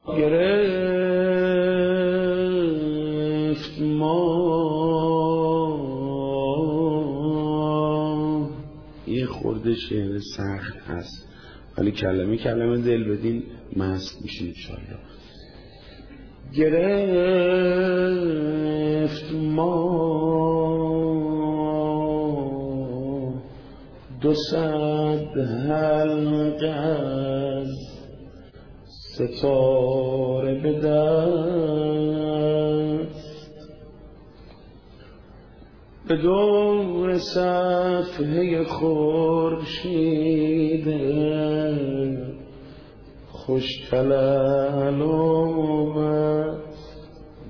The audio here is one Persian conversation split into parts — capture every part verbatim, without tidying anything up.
گرفت ما یه خورده شعر سخت هست ولی کلمه کلمه دل بدین مست میشین انشاءالله. گرفت ما دو صد حلقه از ستاره به دست، به دور صفحه خورشید خوش تلال و مست.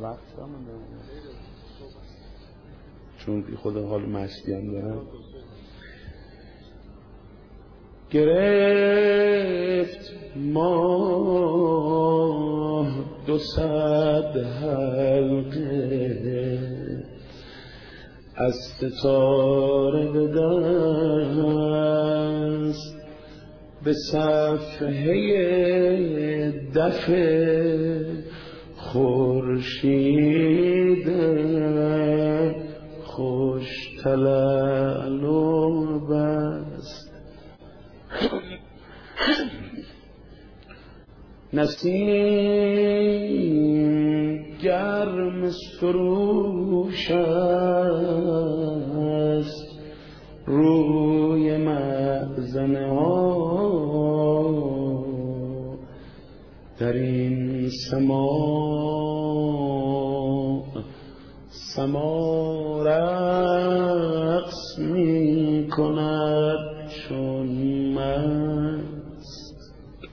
چون بی خود حال مستی هم دارم. گرفت ما دو صد حلقه از ستاره به دست، به صفحه دف خورشید خوش تلال و بست. نسیم گرم سروش است روی مأذن ها، در این سماع سماع رقص می کند چون مست.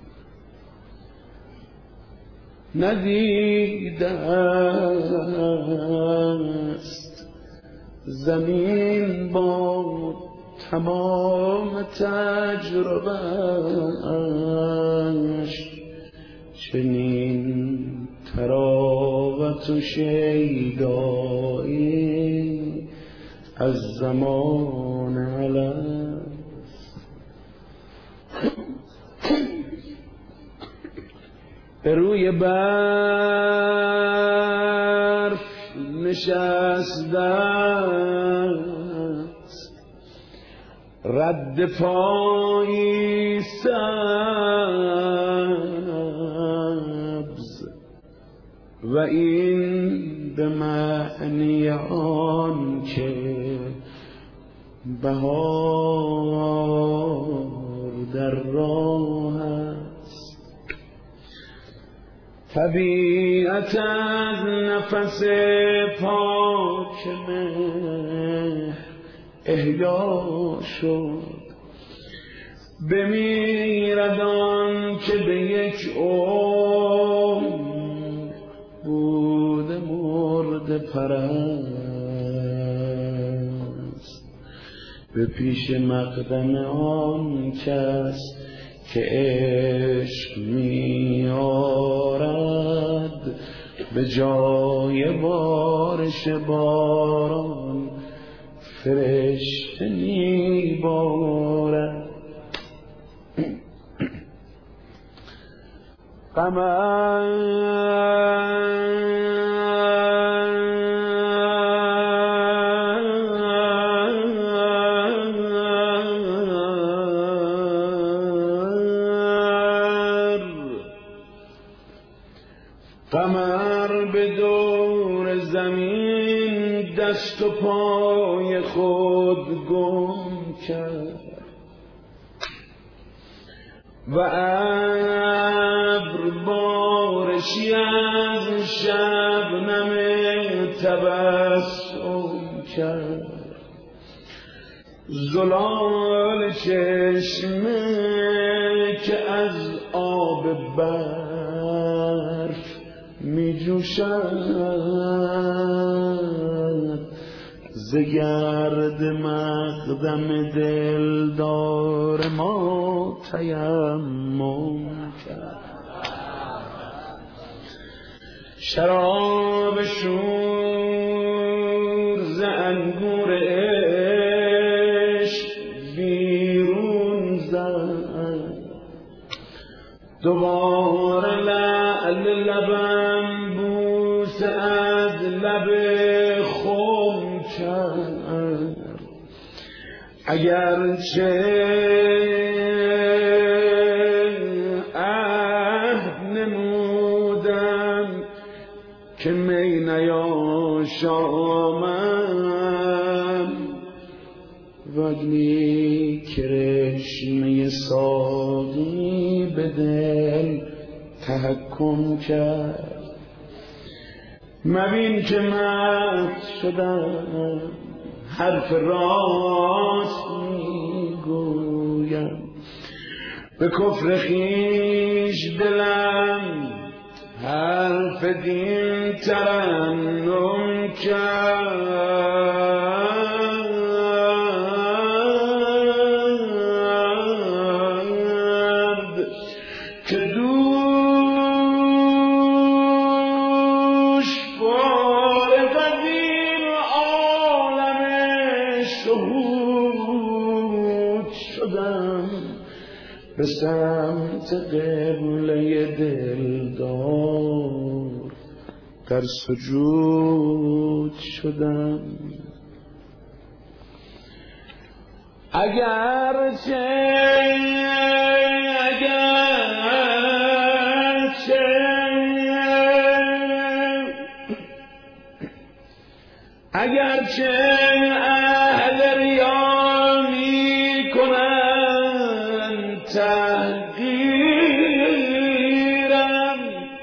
ندیده است زمین با تمام تجربه‌اش چنین تراوت و شیدایی از زمان الست. به روی برف نشسته است رد پایی سبز، و این به معنی آن که بهار در راه است. طبیعت از نفس پاک مهر احیا شد، بمیرد آن که به یک عمر بود مرد پرست. به پیش مقدم آن کس که عشق می آرد به جای بارش باران فرشته می بارد. قمر به دور زمین دست و پای خود گم کرد و ابر بارشی از شبنم تبسم کرد. زلال چشمه که از آب برف می جوشد ز گرد مقدم دلدار ما تیمم کرد. شراب شور ز انگور عشق بیرون زد، دوباره لعل لبم بوسه از لب خم کرد، اگرچه عهد نمودم که می نیاشامم، وگنی کرشمه ساقی به دل تحکم کرد. مبین که مست شدم حرف راست میگویم، به کفر خویش دلم حرف دین ترنم کرد. که دوش فارغ از این عالم شهود شدم، به سمت قبله دلدار در سجود شدم. اگرچه اگرچه اگرچه اهل ریا می کنند تحقیرم،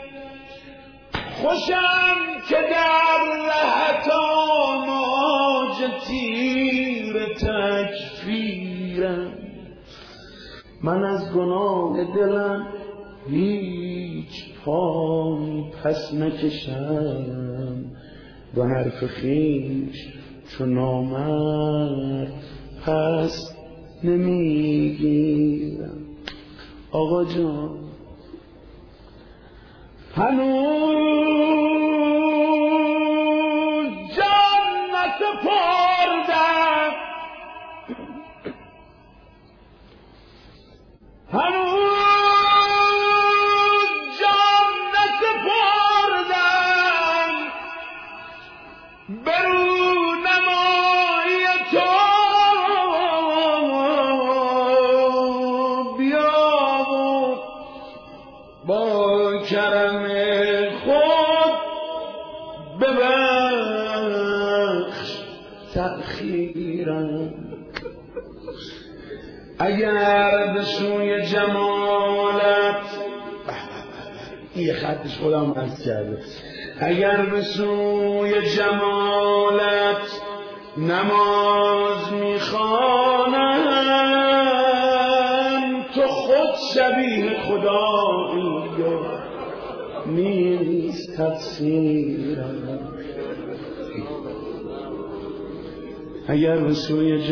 خوشم که در لحظات موج تیر تکفیرم. من از گناه دلم هیچ پای پس نکشم، و حرف خویش چون نامرد پس نمیگیرم. آقا جان هنوز جان نسپردم، هنوز جان نسپردم، برو نمای تو بیا و با کرم خود ببخش تأخیرم. اگر به سوی جمالت، یه خطش خودم حذف کرده، اگر به سوی جمالت نماز میخوانم، تو خود شبیه خدایی نیست تفسیرم. اگر به سوی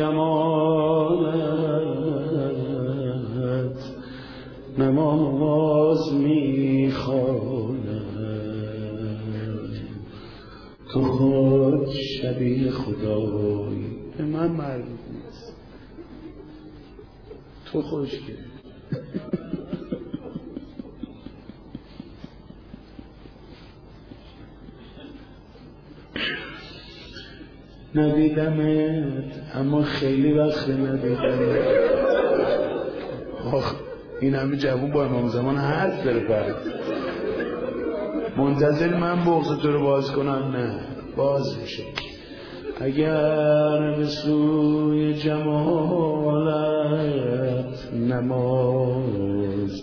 جمالت نماز میخوانم، تو خود شبیه خدایی. به من مربوط نیست، تو خوشگل. ندیدمت اما خیلی وقت ندیدمت. آخ این همه جوون با امام زمان حرف داره پرد. منتظر من بغض تو رو باز کنم؟ نه، باز میشه. اگر به سوی جمالت نماز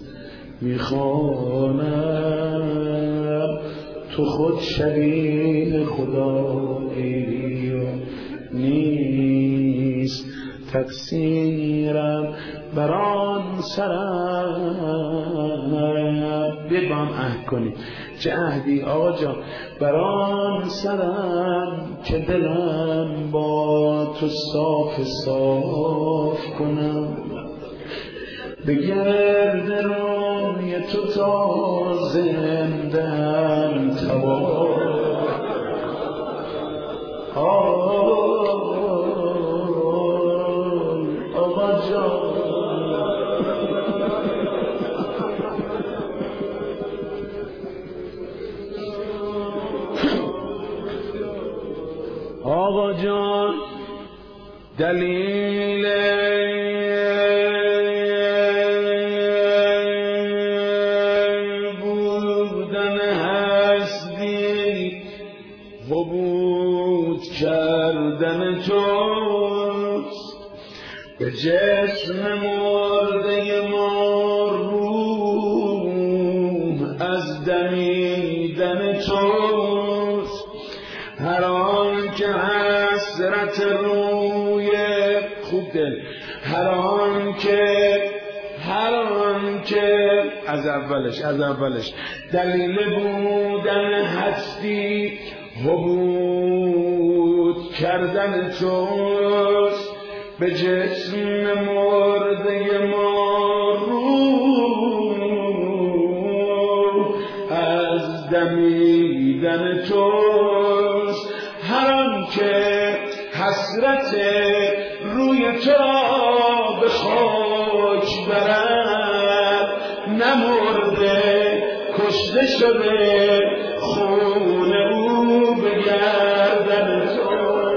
میخوانم، تو خود شبیه خدایی نیست تقصیرم. بران سرم بیاید با هم عهد کنید. چه عهدی آقا جان؟ بران سرم که دلم با تو صاف صاف کنم، به گرد روی تو تا زندم تواف. آقا جان آقا جان دلیل بودن هستی حبود کردن توست، به جسم مرده ما روح از دمیدن توست. هر آن که حسرت روی خوب دل، هر آن که هر آن که از اولش از اولش دلیل بودن هستی حبود کردن توست، به جسم مرده ما روح از دمیدن توست. هر آن که حسرت روی تو به خاک برد، نمرده کشته شده خون او به گردن تو.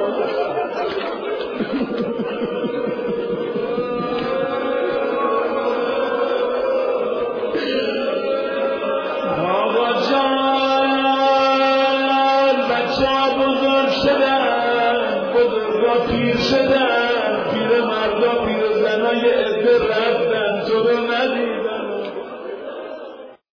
آقا جان بچه ها بزرگ شدن، بزرگا پیر شدن، پیر مردا پیر زنای عده رفتن، تو رو ندید.